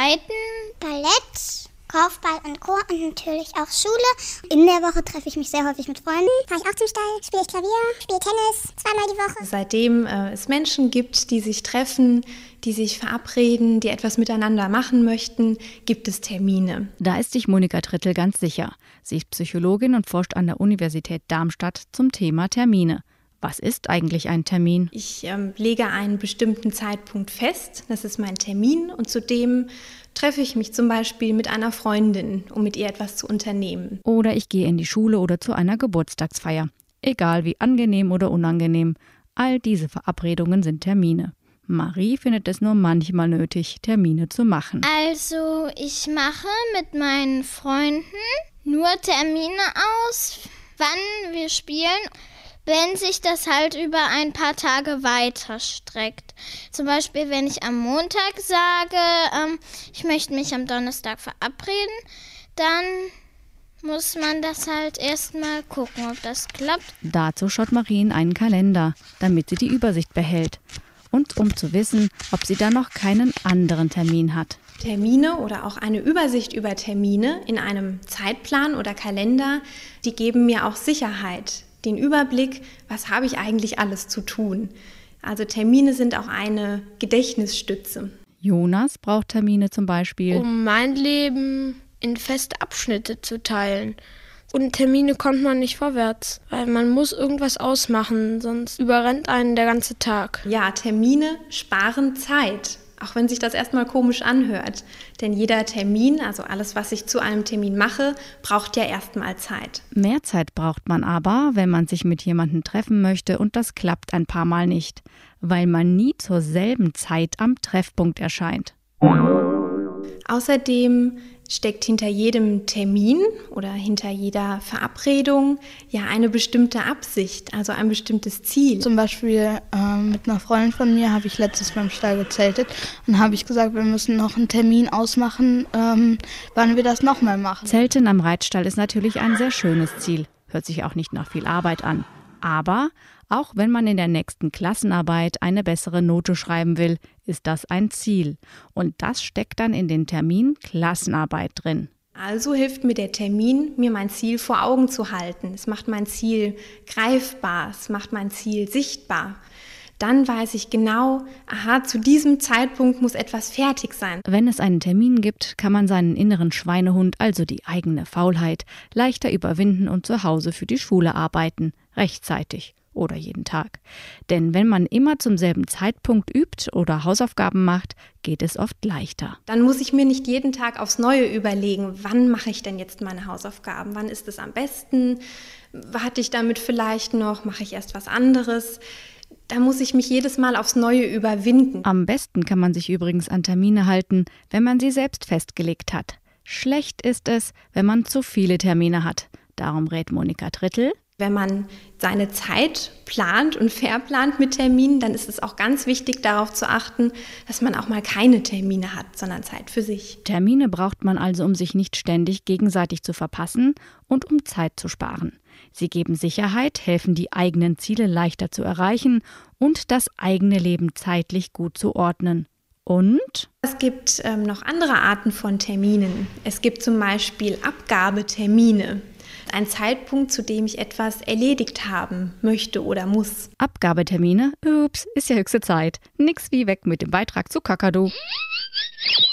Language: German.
Reiten, Ballett, Korfball und Chor und natürlich auch Schule. In der Woche treffe ich mich sehr häufig mit Freunden. Fahre ich auch zum Stall, spiele ich Klavier, spiele Tennis, 2-mal die Woche. Seitdem es Menschen gibt, die sich treffen, die sich verabreden, die etwas miteinander machen möchten, gibt es Termine. Da ist sich Monika Trittel ganz sicher. Sie ist Psychologin und forscht an der Universität Darmstadt zum Thema Termine. Was ist eigentlich ein Termin? Ich lege einen bestimmten Zeitpunkt fest, das ist mein Termin, und zudem treffe ich mich zum Beispiel mit einer Freundin, um mit ihr etwas zu unternehmen. Oder ich gehe in die Schule oder zu einer Geburtstagsfeier. Egal wie angenehm oder unangenehm, all diese Verabredungen sind Termine. Marie findet es nur manchmal nötig, Termine zu machen. Also ich mache mit meinen Freunden nur Termine aus, wann wir spielen, wenn sich das halt über ein paar Tage weiter streckt. Zum Beispiel, wenn ich am Montag sage, ich möchte mich am Donnerstag verabreden, dann muss man das halt erstmal gucken, ob das klappt. Dazu schaut Marie in einen Kalender, damit sie die Übersicht behält. Und um zu wissen, ob sie da noch keinen anderen Termin hat. Termine oder auch eine Übersicht über Termine in einem Zeitplan oder Kalender, die geben mir auch Sicherheit. Den Überblick, was habe ich eigentlich alles zu tun. Also Termine sind auch eine Gedächtnisstütze. Jonas braucht Termine zum Beispiel, um mein Leben in feste Abschnitte zu teilen. Und Termine kommt man nicht vorwärts, weil man muss irgendwas ausmachen, sonst überrennt einen der ganze Tag. Ja, Termine sparen Zeit. Auch wenn sich das erstmal komisch anhört. Denn jeder Termin, also alles, was ich zu einem Termin mache, braucht ja erstmal Zeit. Mehr Zeit braucht man aber, wenn man sich mit jemandem treffen möchte und das klappt ein paar Mal nicht, weil man nie zur selben Zeit am Treffpunkt erscheint. Außerdem steckt hinter jedem Termin oder hinter jeder Verabredung ja eine bestimmte Absicht, also ein bestimmtes Ziel. Zum Beispiel mit einer Freundin von mir habe ich letztes beim Stall gezeltet und habe ich gesagt, wir müssen noch einen Termin ausmachen, wann wir das nochmal machen. Zelten am Reitstall ist natürlich ein sehr schönes Ziel, hört sich auch nicht nach viel Arbeit an. Aber auch wenn man in der nächsten Klassenarbeit eine bessere Note schreiben will, ist das ein Ziel. Und das steckt dann in den Termin Klassenarbeit drin. Also hilft mir der Termin, mir mein Ziel vor Augen zu halten. Es macht mein Ziel greifbar, es macht mein Ziel sichtbar. Dann weiß ich genau, aha, zu diesem Zeitpunkt muss etwas fertig sein. Wenn es einen Termin gibt, kann man seinen inneren Schweinehund, also die eigene Faulheit, leichter überwinden und zu Hause für die Schule arbeiten, rechtzeitig. Oder jeden Tag. Denn wenn man immer zum selben Zeitpunkt übt oder Hausaufgaben macht, geht es oft leichter. Dann muss ich mir nicht jeden Tag aufs Neue überlegen, wann mache ich denn jetzt meine Hausaufgaben? Wann ist es am besten? Warte ich damit vielleicht noch? Mache ich erst was anderes? Da muss ich mich jedes Mal aufs Neue überwinden. Am besten kann man sich übrigens an Termine halten, wenn man sie selbst festgelegt hat. Schlecht ist es, wenn man zu viele Termine hat. Darum rät Monika Trittel: Wenn man seine Zeit plant und verplant mit Terminen, dann ist es auch ganz wichtig, darauf zu achten, dass man auch mal keine Termine hat, sondern Zeit für sich. Termine braucht man also, um sich nicht ständig gegenseitig zu verpassen und um Zeit zu sparen. Sie geben Sicherheit, helfen, die eigenen Ziele leichter zu erreichen und das eigene Leben zeitlich gut zu ordnen. Und? Es gibt noch andere Arten von Terminen. Es gibt zum Beispiel Abgabetermine. Ein Zeitpunkt, zu dem ich etwas erledigt haben möchte oder muss. Abgabetermine? Ups, ist ja höchste Zeit. Nix wie weg mit dem Beitrag zu Kakadu.